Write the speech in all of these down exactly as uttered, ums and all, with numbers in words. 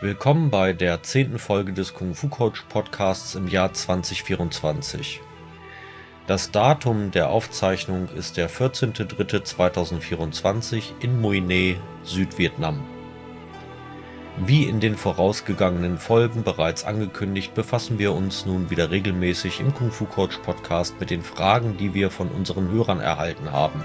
Willkommen bei der zehnten Folge des Kung Fu Coach Podcasts im Jahr zwanzig vierundzwanzig. Das Datum der Aufzeichnung ist der vierzehnter dritter zweitausendvierundzwanzig in Mui Ne, Südvietnam. Wie in den vorausgegangenen Folgen bereits angekündigt, befassen wir uns nun wieder regelmäßig im Kung Fu Coach Podcast mit den Fragen, die wir von unseren Hörern erhalten haben.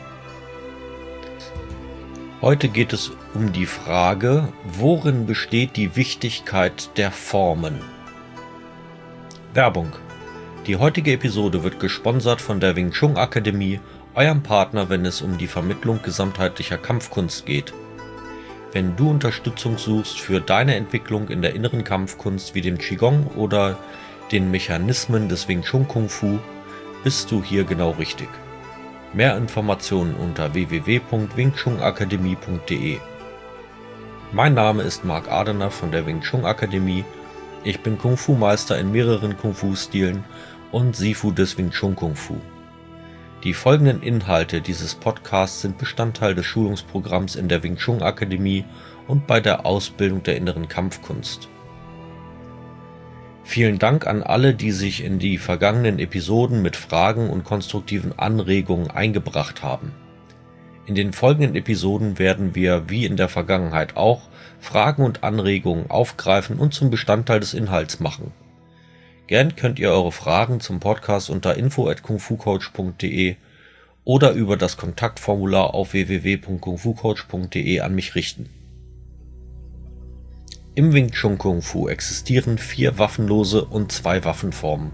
Heute geht es um die Frage, worin besteht die Wichtigkeit der Formen? Werbung. Die heutige Episode wird gesponsert von der Wing Chun Akademie, eurem Partner, wenn es um die Vermittlung gesamtheitlicher Kampfkunst geht. Wenn du Unterstützung suchst für deine Entwicklung in der inneren Kampfkunst wie dem Qigong oder den Mechanismen des Wing Chun Kung Fu, bist du hier genau richtig. Mehr Informationen unter w w w punkt wing chun akademie punkt d e. Mein Name ist Marc Adener von der Wing Chun Akademie. Ich bin Kung Fu Meister in mehreren Kung Fu Stilen und Sifu des Wing Chun Kung Fu. Die folgenden Inhalte dieses Podcasts sind Bestandteil des Schulungsprogramms in der Wing Chun Akademie und bei der Ausbildung der inneren Kampfkunst. Vielen Dank an alle, die sich in die vergangenen Episoden mit Fragen und konstruktiven Anregungen eingebracht haben. In den folgenden Episoden werden wir, wie in der Vergangenheit auch, Fragen und Anregungen aufgreifen und zum Bestandteil des Inhalts machen. Gern könnt ihr eure Fragen zum Podcast unter info at kung fu coach punkt d e oder über das Kontaktformular auf w w w punkt kung fu coach punkt d e an mich richten. Im Wing Chun Kung Fu existieren vier waffenlose und zwei Waffenformen.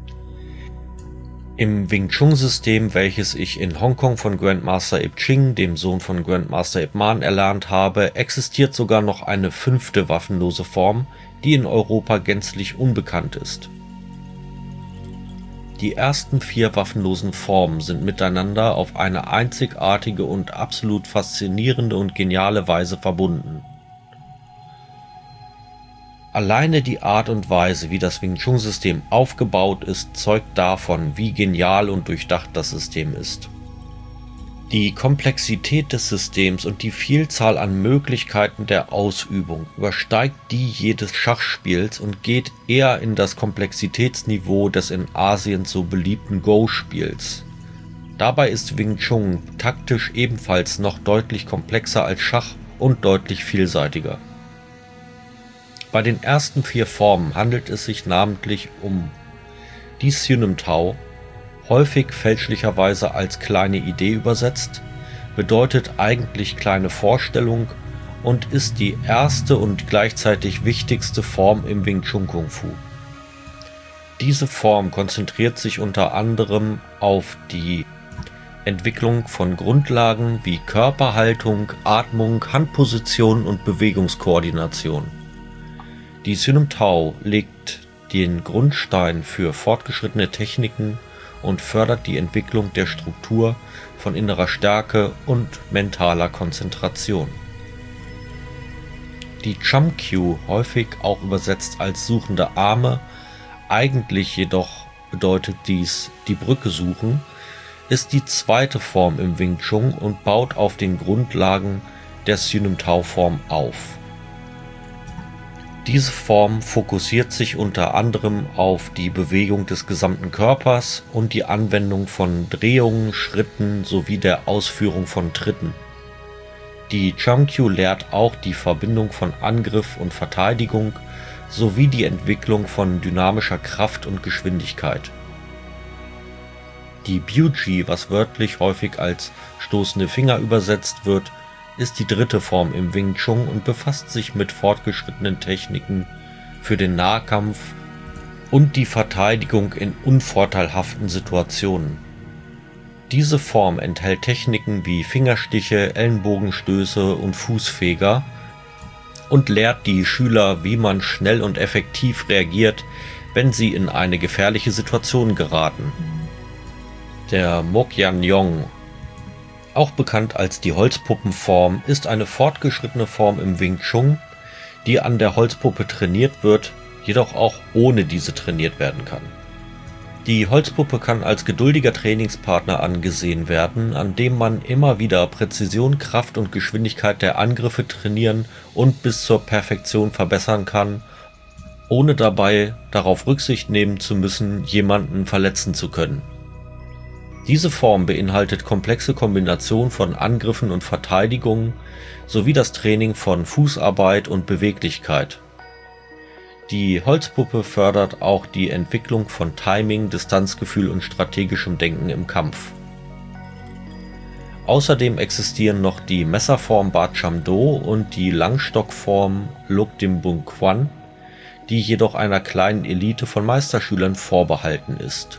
Im Wing Chun System, welches ich in Hongkong von Grandmaster Ip Ching, dem Sohn von Grandmaster Ip Man, erlernt habe, existiert sogar noch eine fünfte waffenlose Form, die in Europa gänzlich unbekannt ist. Die ersten vier waffenlosen Formen sind miteinander auf eine einzigartige und absolut faszinierende und geniale Weise verbunden. Alleine die Art und Weise, wie das Wing Chun System aufgebaut ist, zeugt davon, wie genial und durchdacht das System ist. Die Komplexität des Systems und die Vielzahl an Möglichkeiten der Ausübung übersteigt die jedes Schachspiels und geht eher in das Komplexitätsniveau des in Asien so beliebten Go-Spiels. Dabei ist Wing Chun taktisch ebenfalls noch deutlich komplexer als Schach und deutlich vielseitiger. Bei den ersten vier Formen handelt es sich namentlich um die Siu Nim Tao, häufig fälschlicherweise als kleine Idee übersetzt, bedeutet eigentlich kleine Vorstellung und ist die erste und gleichzeitig wichtigste Form im Wing Chun Kung Fu. Diese Form konzentriert sich unter anderem auf die Entwicklung von Grundlagen wie Körperhaltung, Atmung, Handposition und Bewegungskoordination. Die Siu Nim Tao legt den Grundstein für fortgeschrittene Techniken und fördert die Entwicklung der Struktur von innerer Stärke und mentaler Konzentration. Die Cham Kyu, häufig auch übersetzt als suchende Arme, eigentlich jedoch bedeutet dies die Brücke suchen, ist die zweite Form im Wing Chun und baut auf den Grundlagen der Siu Nim Tao Form auf. Diese Form fokussiert sich unter anderem auf die Bewegung des gesamten Körpers und die Anwendung von Drehungen, Schritten sowie der Ausführung von Tritten. Die Cham Kyu lehrt auch die Verbindung von Angriff und Verteidigung sowie die Entwicklung von dynamischer Kraft und Geschwindigkeit. Die Biu Ji, was wörtlich häufig als stoßende Finger übersetzt wird, ist die dritte Form im Wing Chun und befasst sich mit fortgeschrittenen Techniken für den Nahkampf und die Verteidigung in unvorteilhaften Situationen. Diese Form enthält Techniken wie Fingerstiche, Ellenbogenstöße und Fußfeger und lehrt die Schüler, wie man schnell und effektiv reagiert, wenn sie in eine gefährliche Situation geraten. Der Mokyan Yong, auch bekannt als die Holzpuppenform, ist eine fortgeschrittene Form im Wing Chun, die an der Holzpuppe trainiert wird, jedoch auch ohne diese trainiert werden kann. Die Holzpuppe kann als geduldiger Trainingspartner angesehen werden, an dem man immer wieder Präzision, Kraft und Geschwindigkeit der Angriffe trainieren und bis zur Perfektion verbessern kann, ohne dabei darauf Rücksicht nehmen zu müssen, jemanden verletzen zu können. Diese Form beinhaltet komplexe Kombinationen von Angriffen und Verteidigungen sowie das Training von Fußarbeit und Beweglichkeit. Die Holzpuppe fördert auch die Entwicklung von Timing, Distanzgefühl und strategischem Denken im Kampf. Außerdem existieren noch die Messerform Ba Cham Do und die Langstockform Luk Dim Bum Quan, die jedoch einer kleinen Elite von Meisterschülern vorbehalten ist.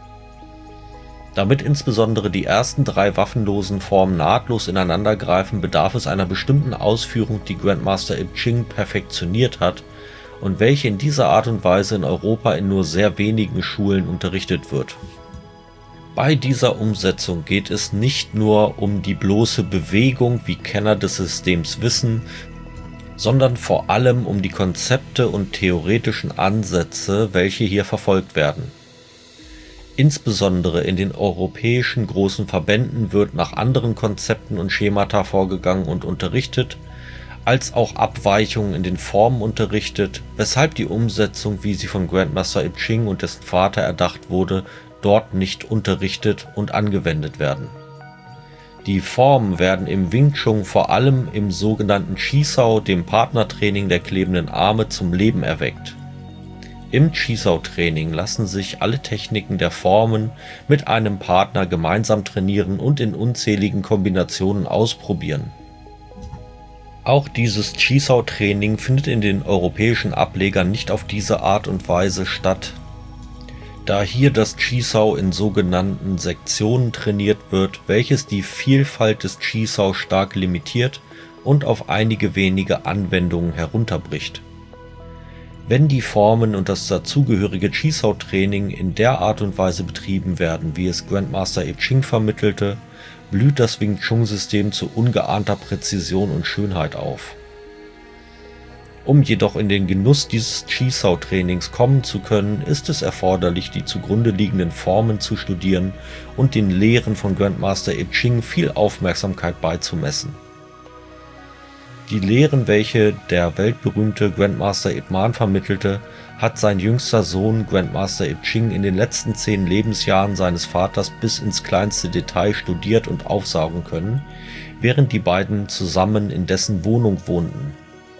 Damit insbesondere die ersten drei waffenlosen Formen nahtlos ineinandergreifen, bedarf es einer bestimmten Ausführung, die Grandmaster Ip Ching perfektioniert hat und welche in dieser Art und Weise in Europa in nur sehr wenigen Schulen unterrichtet wird. Bei dieser Umsetzung geht es nicht nur um die bloße Bewegung, wie Kenner des Systems wissen, sondern vor allem um die Konzepte und theoretischen Ansätze, welche hier verfolgt werden. Insbesondere in den europäischen großen Verbänden wird nach anderen Konzepten und Schemata vorgegangen und unterrichtet, als auch Abweichungen in den Formen unterrichtet, weshalb die Umsetzung, wie sie von Grandmaster Ip Ching und dessen Vater erdacht wurde, dort nicht unterrichtet und angewendet werden. Die Formen werden im Wing Chun vor allem im sogenannten Chi Sao, dem Partnertraining der klebenden Arme, zum Leben erweckt. Im Chi Sao Training lassen sich alle Techniken der Formen mit einem Partner gemeinsam trainieren und in unzähligen Kombinationen ausprobieren. Auch dieses Chi Sao Training findet in den europäischen Ablegern nicht auf diese Art und Weise statt, da hier das Chi Sao in sogenannten Sektionen trainiert wird, welches die Vielfalt des Chi Sao stark limitiert und auf einige wenige Anwendungen herunterbricht. Wenn die Formen und das dazugehörige Chi Sao Training in der Art und Weise betrieben werden, wie es Grandmaster Ip Ching vermittelte, blüht das Wing Chun System zu ungeahnter Präzision und Schönheit auf. Um jedoch in den Genuss dieses Chi Sao Trainings kommen zu können, ist es erforderlich, die zugrunde liegenden Formen zu studieren und den Lehren von Grandmaster Ip Ching viel Aufmerksamkeit beizumessen. Die Lehren, welche der weltberühmte Grandmaster Ip Man vermittelte, hat sein jüngster Sohn Grandmaster Ip Ching in den letzten zehn Lebensjahren seines Vaters bis ins kleinste Detail studiert und aufsaugen können, während die beiden zusammen in dessen Wohnung wohnten.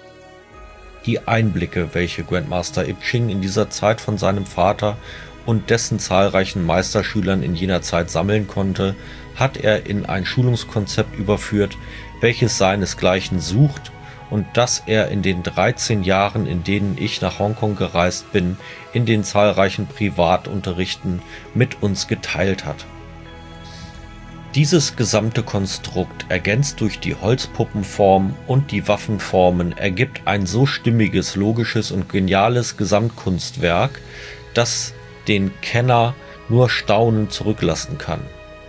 Die Einblicke, welche Grandmaster Ip Ching in dieser Zeit von seinem Vater und dessen zahlreichen Meisterschülern in jener Zeit sammeln konnte, hat er in ein Schulungskonzept überführt, welches seinesgleichen sucht und das er in den dreizehn Jahren, in denen ich nach Hongkong gereist bin, in den zahlreichen Privatunterrichten mit uns geteilt hat. Dieses gesamte Konstrukt, ergänzt durch die Holzpuppenform und die Waffenformen, ergibt ein so stimmiges, logisches und geniales Gesamtkunstwerk, das den Kenner nur staunend zurücklassen kann.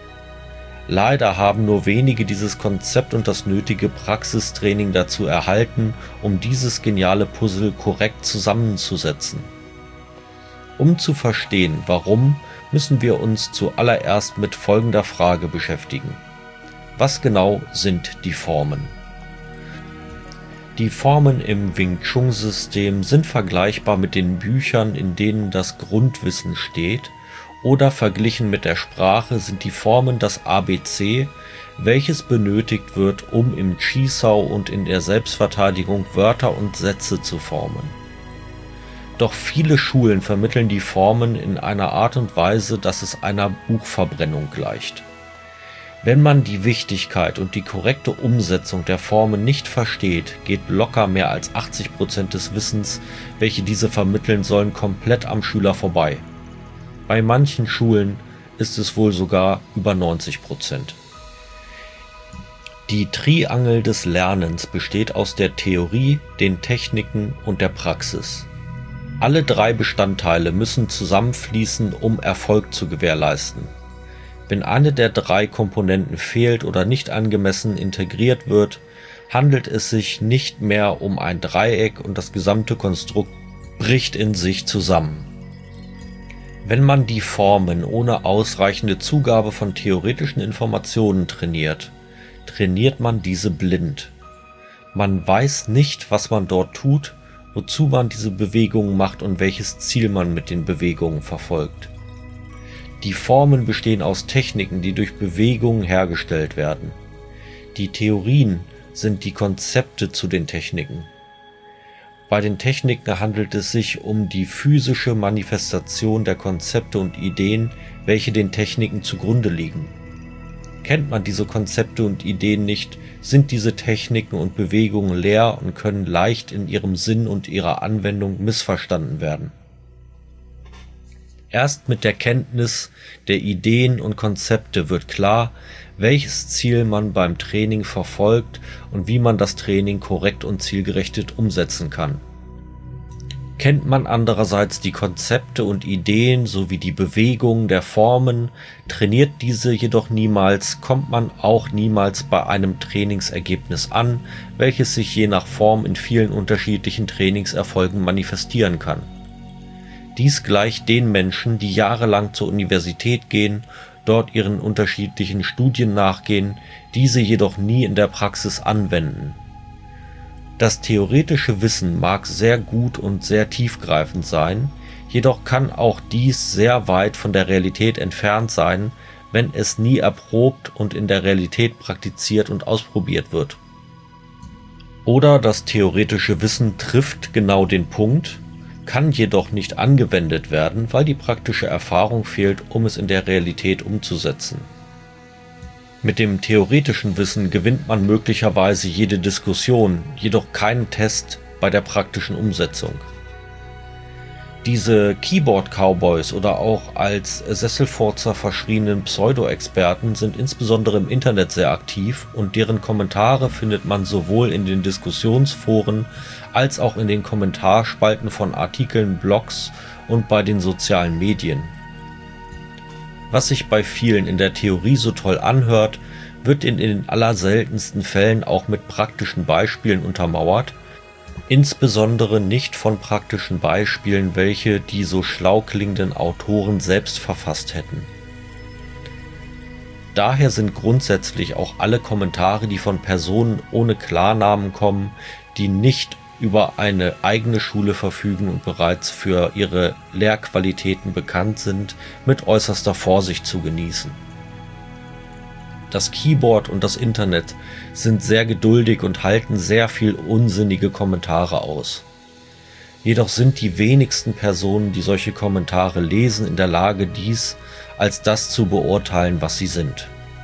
Leider haben nur wenige dieses Konzept und das nötige Praxistraining dazu erhalten, um dieses geniale Puzzle korrekt zusammenzusetzen. Um zu verstehen, warum, müssen wir uns zuallererst mit folgender Frage beschäftigen: Was genau sind die Formen? Die Formen im Wing Chun System sind vergleichbar mit den Büchern, in denen das Grundwissen steht, oder verglichen mit der Sprache sind die Formen das A B C, welches benötigt wird, um im Chi Sao und in der Selbstverteidigung Wörter und Sätze zu formen. Doch viele Schulen vermitteln die Formen in einer Art und Weise, dass es einer Buchverbrennung gleicht. Wenn man die Wichtigkeit und die korrekte Umsetzung der Formen nicht versteht, geht locker mehr als achtzig Prozent des Wissens, welche diese vermitteln sollen, komplett am Schüler vorbei. Bei manchen Schulen ist es wohl sogar über neunzig Prozent. Die Triangel des Lernens besteht aus der Theorie, den Techniken und der Praxis. Alle drei Bestandteile müssen zusammenfließen, um Erfolg zu gewährleisten. Wenn eine der drei Komponenten fehlt oder nicht angemessen integriert wird, handelt es sich nicht mehr um ein Dreieck und das gesamte Konstrukt bricht in sich zusammen. Wenn man die Formen ohne ausreichende Zugabe von theoretischen Informationen trainiert, trainiert man diese blind. Man weiß nicht, was man dort tut, wozu man diese Bewegungen macht und welches Ziel man mit den Bewegungen verfolgt. Die Formen bestehen aus Techniken, die durch Bewegungen hergestellt werden. Die Theorien sind die Konzepte zu den Techniken. Bei den Techniken handelt es sich um die physische Manifestation der Konzepte und Ideen, welche den Techniken zugrunde liegen. Kennt man diese Konzepte und Ideen nicht, sind diese Techniken und Bewegungen leer und können leicht in ihrem Sinn und ihrer Anwendung missverstanden werden. Erst mit der Kenntnis der Ideen und Konzepte wird klar, welches Ziel man beim Training verfolgt und wie man das Training korrekt und zielgerichtet umsetzen kann. Kennt man andererseits die Konzepte und Ideen sowie die Bewegungen der Formen, trainiert diese jedoch niemals, kommt man auch niemals bei einem Trainingsergebnis an, welches sich je nach Form in vielen unterschiedlichen Trainingserfolgen manifestieren kann. Dies gleicht den Menschen, die jahrelang zur Universität gehen, dort ihren unterschiedlichen Studien nachgehen, diese jedoch nie in der Praxis anwenden. Das theoretische Wissen mag sehr gut und sehr tiefgreifend sein, jedoch kann auch dies sehr weit von der Realität entfernt sein, wenn es nie erprobt und in der Realität praktiziert und ausprobiert wird. Oder das theoretische Wissen trifft genau den Punkt, kann jedoch nicht angewendet werden, weil die praktische Erfahrung fehlt, um es in der Realität umzusetzen. Mit dem theoretischen Wissen gewinnt man möglicherweise jede Diskussion, jedoch keinen Test bei der praktischen Umsetzung. Diese Keyboard-Cowboys oder auch als Sesselfurzer verschrienen Pseudo-Experten sind insbesondere im Internet sehr aktiv und deren Kommentare findet man sowohl in den Diskussionsforen als auch in den Kommentarspalten von Artikeln, Blogs und bei den sozialen Medien. Was sich bei vielen in der Theorie so toll anhört, wird in den allerseltensten Fällen auch mit praktischen Beispielen untermauert, insbesondere nicht von praktischen Beispielen, welche die so schlau klingenden Autoren selbst verfasst hätten. Daher sind grundsätzlich auch alle Kommentare, die von Personen ohne Klarnamen kommen, die nicht über eine eigene Schule verfügen und bereits für ihre Lehrqualitäten bekannt sind, mit äußerster Vorsicht zu genießen. Das Keyboard und das Internet sind sehr geduldig und halten sehr viel unsinnige Kommentare aus. Jedoch sind die wenigsten Personen, die solche Kommentare lesen, in der Lage, dies als das zu beurteilen, was sie sind.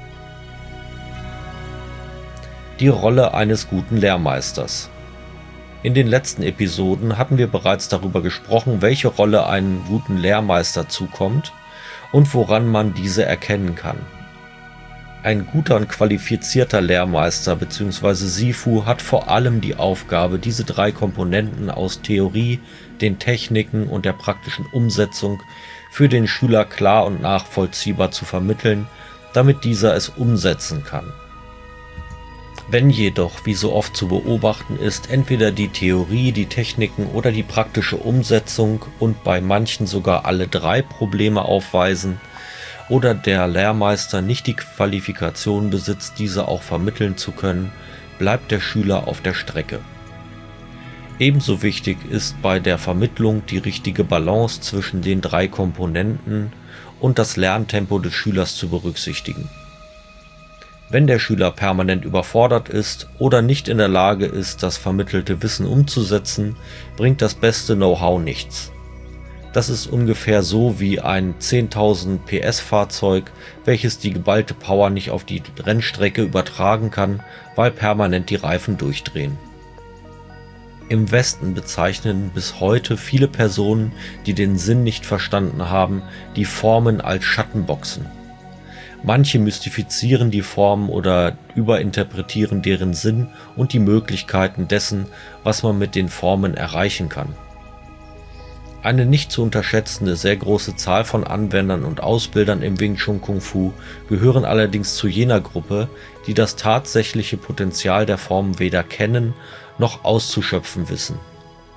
Die Rolle eines guten Lehrmeisters. In den letzten Episoden hatten wir bereits darüber gesprochen, welche Rolle einem guten Lehrmeister zukommt und woran man diese erkennen kann. Ein guter und qualifizierter Lehrmeister bzw. Sifu hat vor allem die Aufgabe, diese drei Komponenten aus Theorie, den Techniken und der praktischen Umsetzung für den Schüler klar und nachvollziehbar zu vermitteln, damit dieser es umsetzen kann. Wenn jedoch, wie so oft zu beobachten ist, entweder die Theorie, die Techniken oder die praktische Umsetzung und bei manchen sogar alle drei Probleme aufweisen oder der Lehrmeister nicht die Qualifikation besitzt, diese auch vermitteln zu können, bleibt der Schüler auf der Strecke. Ebenso wichtig ist bei der Vermittlung die richtige Balance zwischen den drei Komponenten und das Lerntempo des Schülers zu berücksichtigen. Wenn der Schüler permanent überfordert ist oder nicht in der Lage ist, das vermittelte Wissen umzusetzen, bringt das beste Know-how nichts. Das ist ungefähr so wie ein zehntausend P S Fahrzeug, welches die geballte Power nicht auf die Rennstrecke übertragen kann, weil permanent die Reifen durchdrehen. Im Westen bezeichnen bis heute viele Personen, die den Sinn nicht verstanden haben, die Formen als Schattenboxen. Manche mystifizieren die Formen oder überinterpretieren deren Sinn und die Möglichkeiten dessen, was man mit den Formen erreichen kann. Eine nicht zu unterschätzende sehr große Zahl von Anwendern und Ausbildern im Wing Chun Kung Fu gehören allerdings zu jener Gruppe, die das tatsächliche Potenzial der Formen weder kennen noch auszuschöpfen wissen.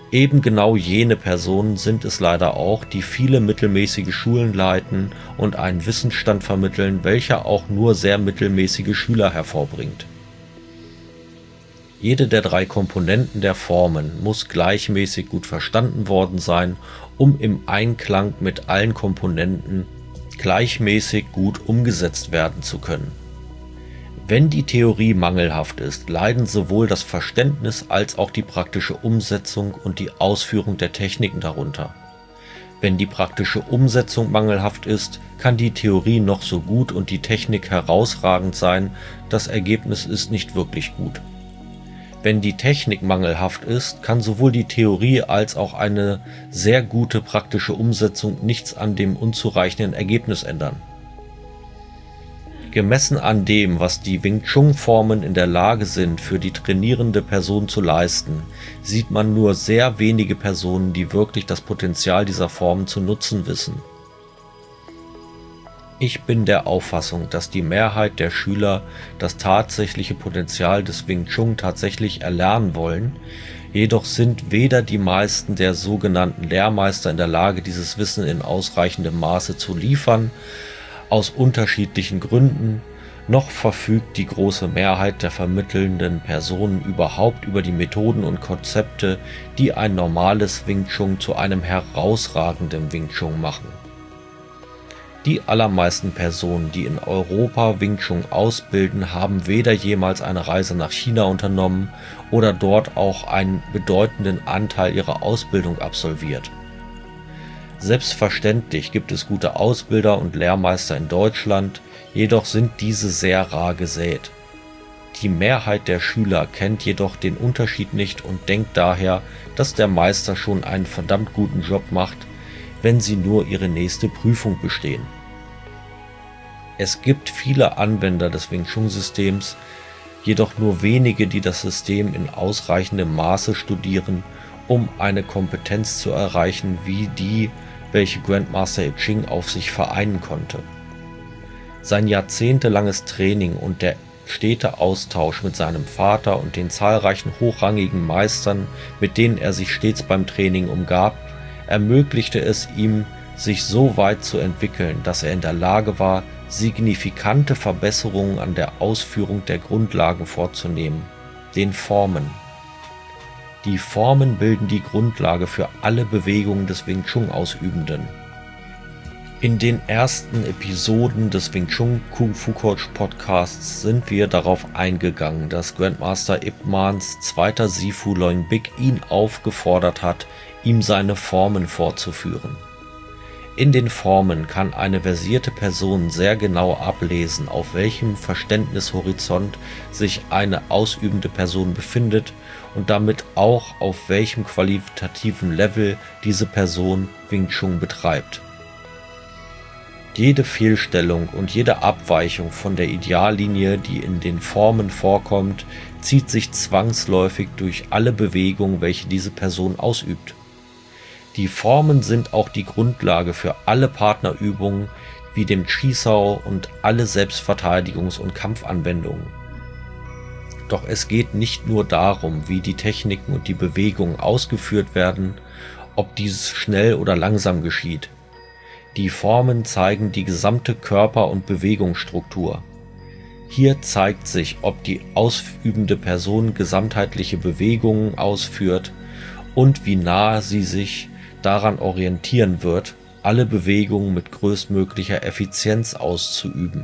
Eben genau jene Personen sind es leider auch, die viele mittelmäßige Schulen leiten und einen Wissensstand vermitteln, welcher auch nur sehr mittelmäßige Schüler hervorbringt. Jede der drei Komponenten der Formen muss gleichmäßig gut verstanden worden sein, um im Einklang mit allen Komponenten gleichmäßig gut umgesetzt werden zu können. Wenn die Theorie mangelhaft ist, leiden sowohl das Verständnis als auch die praktische Umsetzung und die Ausführung der Techniken darunter. Wenn die praktische Umsetzung mangelhaft ist, kann die Theorie noch so gut und die Technik herausragend sein, das Ergebnis ist nicht wirklich gut. Wenn die Technik mangelhaft ist, kann sowohl die Theorie als auch eine sehr gute praktische Umsetzung nichts an dem unzureichenden Ergebnis ändern. Gemessen an dem, was die Wing Chun Formen in der Lage sind, für die trainierende Person zu leisten, sieht man nur sehr wenige Personen, die wirklich das Potenzial dieser Formen zu nutzen wissen. Ich bin der Auffassung, dass die Mehrheit der Schüler das tatsächliche Potenzial des Wing Chun tatsächlich erlernen wollen, jedoch sind weder die meisten der sogenannten Lehrmeister in der Lage, dieses Wissen in ausreichendem Maße zu liefern, aus unterschiedlichen Gründen, noch verfügt die große Mehrheit der vermittelnden Personen überhaupt über die Methoden und Konzepte, die ein normales Wing Chun zu einem herausragenden Wing Chun machen. Die allermeisten Personen, die in Europa Wing Chun ausbilden, haben weder jemals eine Reise nach China unternommen oder dort auch einen bedeutenden Anteil ihrer Ausbildung absolviert. Selbstverständlich gibt es gute Ausbilder und Lehrmeister in Deutschland, jedoch sind diese sehr rar gesät. Die Mehrheit der Schüler kennt jedoch den Unterschied nicht und denkt daher, dass der Meister schon einen verdammt guten Job macht, wenn sie nur ihre nächste Prüfung bestehen. Es gibt viele Anwender des Wing Chun Systems, jedoch nur wenige, die das System in ausreichendem Maße studieren, um eine Kompetenz zu erreichen wie die, welche Grandmaster I Ching auf sich vereinen konnte. Sein jahrzehntelanges Training und der stete Austausch mit seinem Vater und den zahlreichen hochrangigen Meistern, mit denen er sich stets beim Training umgab, ermöglichte es ihm, sich so weit zu entwickeln, dass er in der Lage war, signifikante Verbesserungen an der Ausführung der Grundlagen vorzunehmen, den Formen. Die Formen bilden die Grundlage für alle Bewegungen des Wing Chun Ausübenden. In den ersten Episoden des Wing Chun Kung Fu Coach Podcasts sind wir darauf eingegangen, dass Grandmaster Ip Mans zweiter Sifu Loing Big ihn aufgefordert hat, ihm seine Formen vorzuführen. In den Formen kann eine versierte Person sehr genau ablesen, auf welchem Verständnishorizont sich eine ausübende Person befindet und damit auch auf welchem qualitativen Level diese Person Wing Chun betreibt. Jede Fehlstellung und jede Abweichung von der Ideallinie, die in den Formen vorkommt, zieht sich zwangsläufig durch alle Bewegungen, welche diese Person ausübt. Die Formen sind auch die Grundlage für alle Partnerübungen wie dem Chisao und alle Selbstverteidigungs- und Kampfanwendungen. Doch es geht nicht nur darum, wie die Techniken und die Bewegungen ausgeführt werden, ob dieses schnell oder langsam geschieht. Die Formen zeigen die gesamte Körper- und Bewegungsstruktur. Hier zeigt sich, ob die ausübende Person gesamtheitliche Bewegungen ausführt und wie nahe sie sich daran orientieren wird, alle Bewegungen mit größtmöglicher Effizienz auszuüben.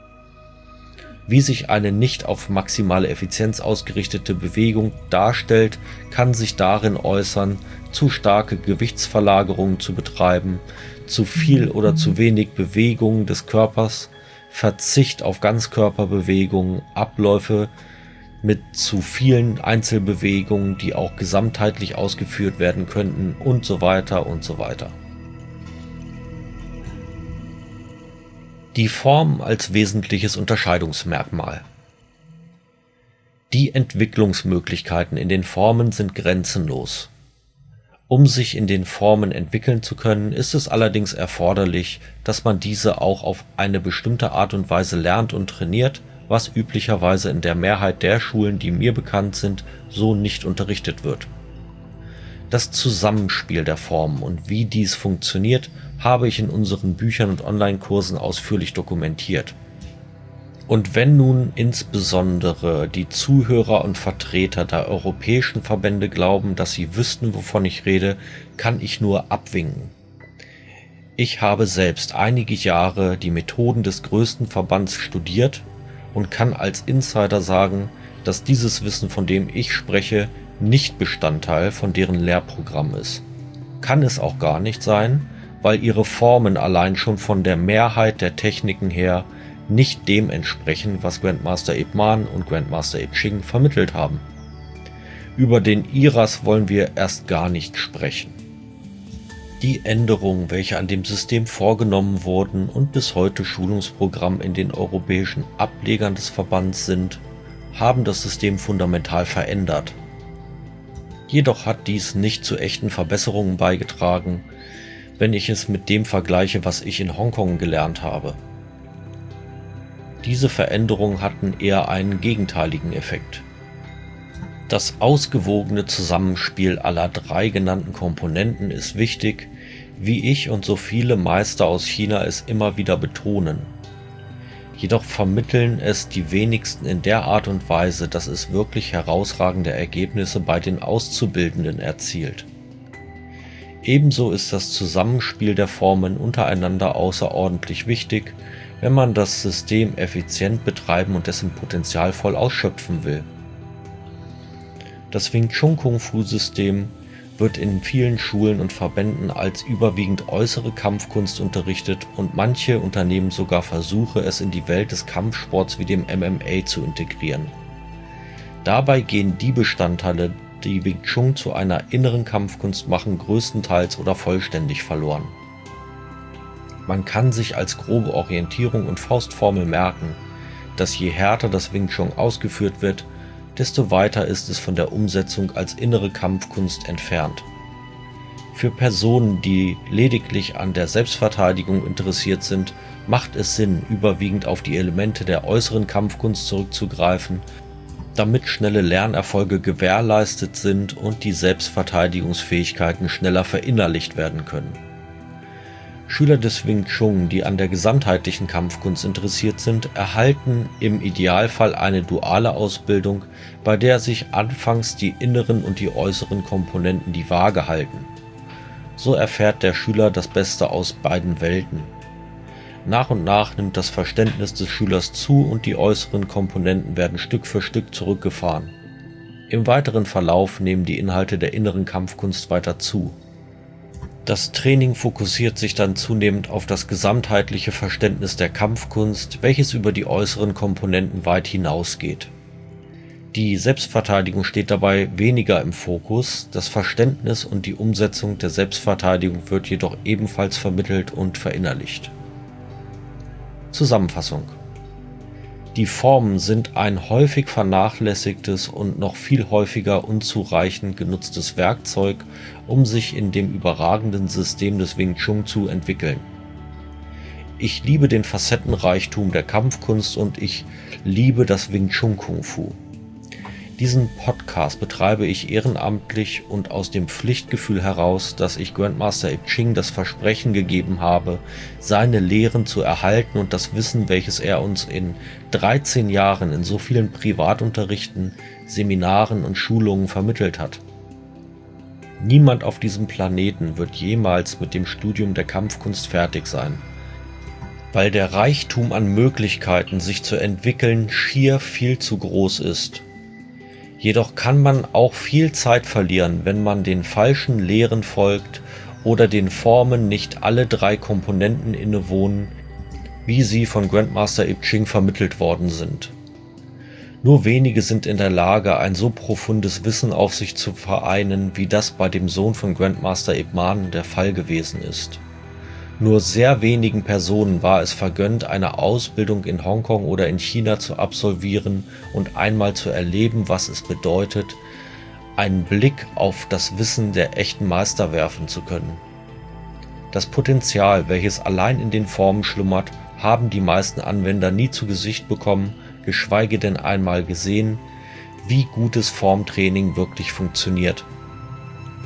Wie sich eine nicht auf maximale Effizienz ausgerichtete Bewegung darstellt, kann sich darin äußern, zu starke Gewichtsverlagerungen zu betreiben, zu viel oder zu wenig Bewegung des Körpers, Verzicht auf Ganzkörperbewegungen, Abläufe mit zu vielen Einzelbewegungen, die auch gesamtheitlich ausgeführt werden könnten und so weiter und so weiter. Die Form als wesentliches Unterscheidungsmerkmal. Die Entwicklungsmöglichkeiten in den Formen sind grenzenlos. Um sich in den Formen entwickeln zu können, ist es allerdings erforderlich, dass man diese auch auf eine bestimmte Art und Weise lernt und trainiert, was üblicherweise in der Mehrheit der Schulen, die mir bekannt sind, so nicht unterrichtet wird. Das Zusammenspiel der Formen und wie dies funktioniert, habe ich in unseren Büchern und Online-Kursen ausführlich dokumentiert. Und wenn nun insbesondere die Zuhörer und Vertreter der europäischen Verbände glauben, dass sie wüssten, wovon ich rede, kann ich nur abwinken. Ich habe selbst einige Jahre die Methoden des größten Verbands studiert und kann als Insider sagen, dass dieses Wissen, von dem ich spreche, nicht Bestandteil von deren Lehrprogramm ist. Kann es auch gar nicht sein, weil ihre Formen allein schon von der Mehrheit der Techniken her nicht dem entsprechen, was Grandmaster Ip Man und Grandmaster Ip Ching vermittelt haben. Über den I R A S wollen wir erst gar nicht sprechen. Die Änderungen, welche an dem System vorgenommen wurden und bis heute Schulungsprogramm in den europäischen Ablegern des Verbands sind, haben das System fundamental verändert. Jedoch hat dies nicht zu echten Verbesserungen beigetragen, wenn ich es mit dem vergleiche, was ich in Hongkong gelernt habe. Diese Veränderungen hatten eher einen gegenteiligen Effekt. Das ausgewogene Zusammenspiel aller drei genannten Komponenten ist wichtig, wie ich und so viele Meister aus China es immer wieder betonen. Jedoch vermitteln es die wenigsten in der Art und Weise, dass es wirklich herausragende Ergebnisse bei den Auszubildenden erzielt. Ebenso ist das Zusammenspiel der Formen untereinander außerordentlich wichtig, wenn man das System effizient betreiben und dessen Potenzial voll ausschöpfen will. Das Wing Chun Kung Fu System wird in vielen Schulen und Verbänden als überwiegend äußere Kampfkunst unterrichtet und manche unternehmen sogar Versuche, es in die Welt des Kampfsports wie dem M M A zu integrieren. Dabei gehen die Bestandteile, die Wing Chun zu einer inneren Kampfkunst machen, größtenteils oder vollständig verloren. Man kann sich als grobe Orientierung und Faustformel merken, dass je härter das Wing Chun ausgeführt wird, desto weiter ist es von der Umsetzung als innere Kampfkunst entfernt. Für Personen, die lediglich an der Selbstverteidigung interessiert sind, macht es Sinn, überwiegend auf die Elemente der äußeren Kampfkunst zurückzugreifen, damit schnelle Lernerfolge gewährleistet sind und die Selbstverteidigungsfähigkeiten schneller verinnerlicht werden können. Schüler des Wing Chun, die an der gesamtheitlichen Kampfkunst interessiert sind, erhalten im Idealfall eine duale Ausbildung, bei der sich anfangs die inneren und die äußeren Komponenten die Waage halten. So erfährt der Schüler das Beste aus beiden Welten. Nach und nach nimmt das Verständnis des Schülers zu und die äußeren Komponenten werden Stück für Stück zurückgefahren. Im weiteren Verlauf nehmen die Inhalte der inneren Kampfkunst weiter zu. Das Training fokussiert sich dann zunehmend auf das gesamtheitliche Verständnis der Kampfkunst, welches über die äußeren Komponenten weit hinausgeht. Die Selbstverteidigung steht dabei weniger im Fokus, das Verständnis und die Umsetzung der Selbstverteidigung wird jedoch ebenfalls vermittelt und verinnerlicht. Zusammenfassung: Die Formen sind ein häufig vernachlässigtes und noch viel häufiger unzureichend genutztes Werkzeug, um sich in dem überragenden System des Wing Chun zu entwickeln. Ich liebe den Facettenreichtum der Kampfkunst und ich liebe das Wing Chun Kung Fu. Diesen Podcast betreibe ich ehrenamtlich und aus dem Pflichtgefühl heraus, dass ich Grandmaster Ip Ching das Versprechen gegeben habe, seine Lehren zu erhalten und das Wissen, welches er uns in dreizehn Jahren in so vielen Privatunterrichten, Seminaren und Schulungen vermittelt hat. Niemand auf diesem Planeten wird jemals mit dem Studium der Kampfkunst fertig sein, weil der Reichtum an Möglichkeiten, sich zu entwickeln, schier viel zu groß ist. Jedoch kann man auch viel Zeit verlieren, wenn man den falschen Lehren folgt oder den Formen nicht alle drei Komponenten innewohnen, wie sie von Grandmaster Ip Ching vermittelt worden sind. Nur wenige sind in der Lage, ein so profundes Wissen auf sich zu vereinen, wie das bei dem Sohn von Grandmaster Ip Man der Fall gewesen ist. Nur sehr wenigen Personen war es vergönnt, eine Ausbildung in Hongkong oder in China zu absolvieren und einmal zu erleben, was es bedeutet, einen Blick auf das Wissen der echten Meister werfen zu können. Das Potenzial, welches allein in den Formen schlummert, haben die meisten Anwender nie zu Gesicht bekommen, geschweige denn einmal gesehen, wie gutes Formtraining wirklich funktioniert.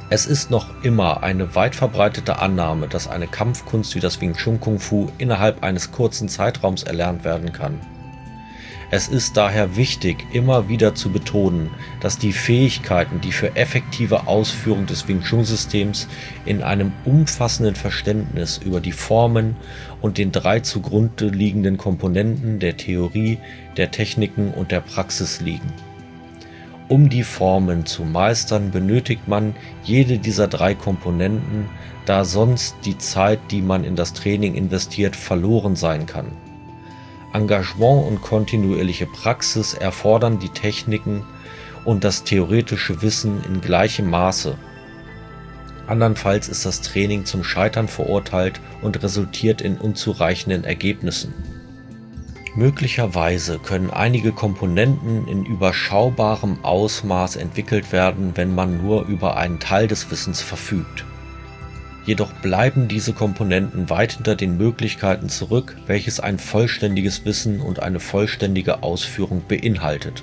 Es ist noch immer eine weit verbreitete Annahme, dass eine Kampfkunst wie das Wing Chun Kung Fu innerhalb eines kurzen Zeitraums erlernt werden kann. Es ist daher wichtig, immer wieder zu betonen, dass die Fähigkeiten, die für effektive Ausführung des Wing Chun Systems in einem umfassenden Verständnis über die Formen und den drei zugrunde liegenden Komponenten der Theorie, der Techniken und der Praxis liegen. Um die Formen zu meistern, benötigt man jede dieser drei Komponenten, da sonst die Zeit, die man in das Training investiert, verloren sein kann. Engagement und kontinuierliche Praxis erfordern die Techniken und das theoretische Wissen in gleichem Maße. Andernfalls ist das Training zum Scheitern verurteilt und resultiert in unzureichenden Ergebnissen. Möglicherweise können einige Komponenten in überschaubarem Ausmaß entwickelt werden, wenn man nur über einen Teil des Wissens verfügt. Jedoch bleiben diese Komponenten weit hinter den Möglichkeiten zurück, welches ein vollständiges Wissen und eine vollständige Ausführung beinhaltet.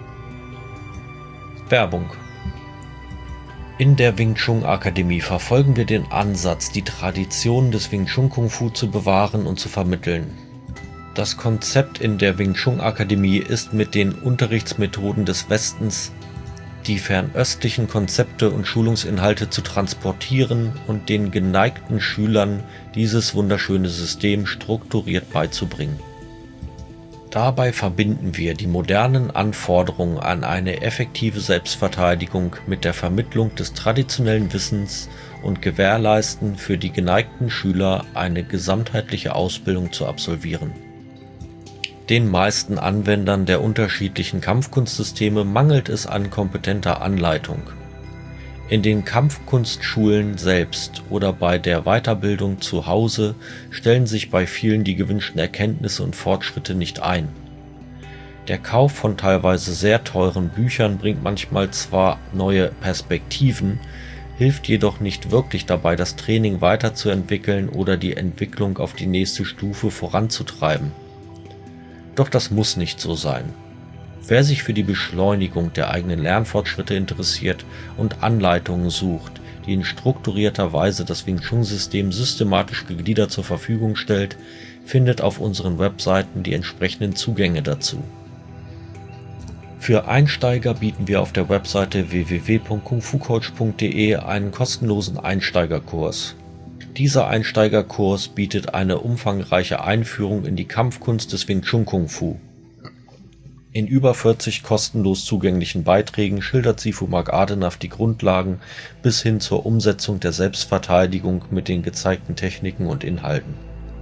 Werbung. In der Wing Chun Akademie verfolgen wir den Ansatz, die Traditionen des Wing Chun Kung Fu zu bewahren und zu vermitteln. Das Konzept in der Wing Chun Akademie ist, mit den Unterrichtsmethoden des Westens die fernöstlichen Konzepte und Schulungsinhalte zu transportieren und den geneigten Schülern dieses wunderschöne System strukturiert beizubringen. Dabei verbinden wir die modernen Anforderungen an eine effektive Selbstverteidigung mit der Vermittlung des traditionellen Wissens und gewährleisten für die geneigten Schüler eine gesamtheitliche Ausbildung zu absolvieren. Den meisten Anwendern der unterschiedlichen Kampfkunstsysteme mangelt es an kompetenter Anleitung. In den Kampfkunstschulen selbst oder bei der Weiterbildung zu Hause stellen sich bei vielen die gewünschten Erkenntnisse und Fortschritte nicht ein. Der Kauf von teilweise sehr teuren Büchern bringt manchmal zwar neue Perspektiven, hilft jedoch nicht wirklich dabei, das Training weiterzuentwickeln oder die Entwicklung auf die nächste Stufe voranzutreiben. Doch das muss nicht so sein. Wer sich für die Beschleunigung der eigenen Lernfortschritte interessiert und Anleitungen sucht, die in strukturierter Weise das Wing Chun System systematisch gegliedert zur Verfügung stellt, findet auf unseren Webseiten die entsprechenden Zugänge dazu. Für Einsteiger bieten wir auf der Webseite w w w punkt kung fu coach punkt de einen kostenlosen Einsteigerkurs. Dieser Einsteigerkurs bietet eine umfangreiche Einführung in die Kampfkunst des Wing Chun Kung Fu. In über vierzig kostenlos zugänglichen Beiträgen schildert Sifu Mark Adenaf die Grundlagen bis hin zur Umsetzung der Selbstverteidigung mit den gezeigten Techniken und Inhalten.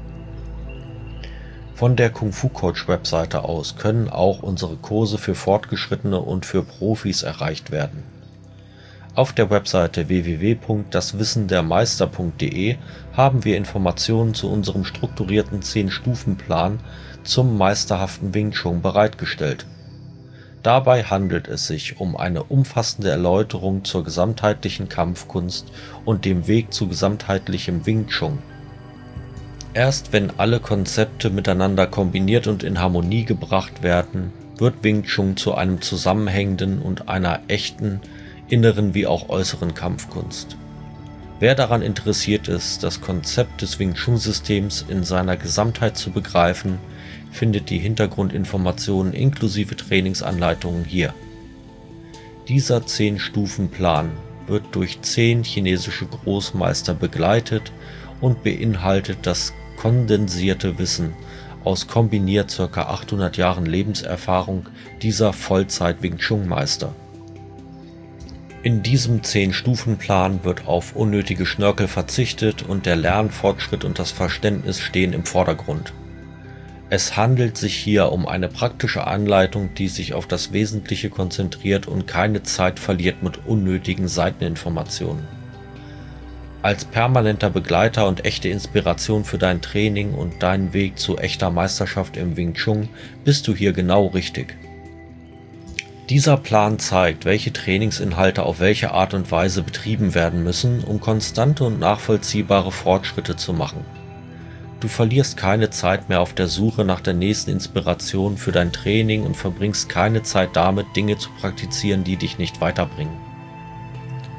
Von der Kung Fu Coach Webseite aus können auch unsere Kurse für Fortgeschrittene und für Profis erreicht werden. Auf der Webseite w w w punkt das wissen der meister punkt de haben wir Informationen zu unserem strukturierten zehn Stufen Plan zum meisterhaften Wing Chun bereitgestellt. Dabei handelt es sich um eine umfassende Erläuterung zur gesamtheitlichen Kampfkunst und dem Weg zu gesamtheitlichem Wing Chun. Erst wenn alle Konzepte miteinander kombiniert und in Harmonie gebracht werden, wird Wing Chun zu einem zusammenhängenden und einer echten inneren wie auch äußeren Kampfkunst. Wer daran interessiert ist, das Konzept des Wing Chun Systems in seiner Gesamtheit zu begreifen, findet die Hintergrundinformationen inklusive Trainingsanleitungen hier. Dieser zehn Stufen Plan wird durch zehn chinesische Großmeister begleitet und beinhaltet das kondensierte Wissen aus kombiniert ca. achthundert Jahren Lebenserfahrung dieser Vollzeit-Wing Chun Meister. In diesem zehn Stufen Plan wird auf unnötige Schnörkel verzichtet und der Lernfortschritt und das Verständnis stehen im Vordergrund. Es handelt sich hier um eine praktische Anleitung, die sich auf das Wesentliche konzentriert und keine Zeit verliert mit unnötigen Seiteninformationen. Als permanenter Begleiter und echte Inspiration für dein Training und deinen Weg zu echter Meisterschaft im Wing Chun bist du hier genau richtig. Dieser Plan zeigt, welche Trainingsinhalte auf welche Art und Weise betrieben werden müssen, um konstante und nachvollziehbare Fortschritte zu machen. Du verlierst keine Zeit mehr auf der Suche nach der nächsten Inspiration für dein Training und verbringst keine Zeit damit, Dinge zu praktizieren, die dich nicht weiterbringen.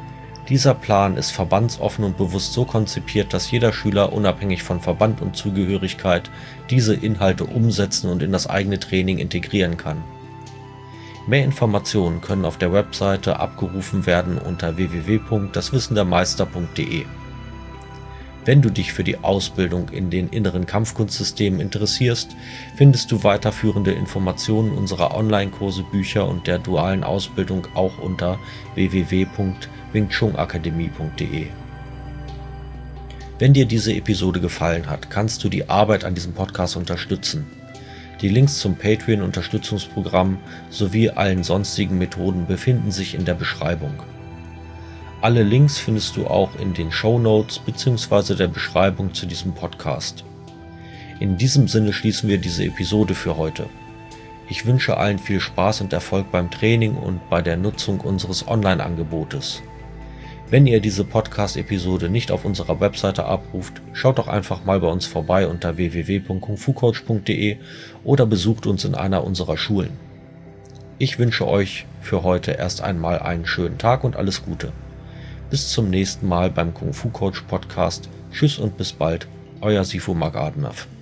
Dieser Plan ist verbandsoffen und bewusst so konzipiert, dass jeder Schüler unabhängig von Verband und Zugehörigkeit diese Inhalte umsetzen und in das eigene Training integrieren kann. Mehr Informationen können auf der Webseite abgerufen werden unter w w w punkt das wissen der meister punkt d e. Wenn du dich für die Ausbildung in den inneren Kampfkunstsystemen interessierst, findest du weiterführende Informationen unserer Online-Kurse, Bücher und der dualen Ausbildung auch unter w w w punkt wing chun akademie punkt d e. Wenn dir diese Episode gefallen hat, kannst du die Arbeit an diesem Podcast unterstützen. Die Links zum Patreon-Unterstützungsprogramm sowie allen sonstigen Methoden befinden sich in der Beschreibung. Alle Links findest du auch in den Shownotes bzw. der Beschreibung zu diesem Podcast. In diesem Sinne schließen wir diese Episode für heute. Ich wünsche allen viel Spaß und Erfolg beim Training und bei der Nutzung unseres Online-Angebotes. Wenn ihr diese Podcast-Episode nicht auf unserer Webseite abruft, schaut doch einfach mal bei uns vorbei unter w w w punkt kung fu coach punkt d e oder besucht uns in einer unserer Schulen. Ich wünsche euch für heute erst einmal einen schönen Tag und alles Gute. Bis zum nächsten Mal beim Kung Fu Coach Podcast. Tschüss und bis bald, euer Sifu Magadnev.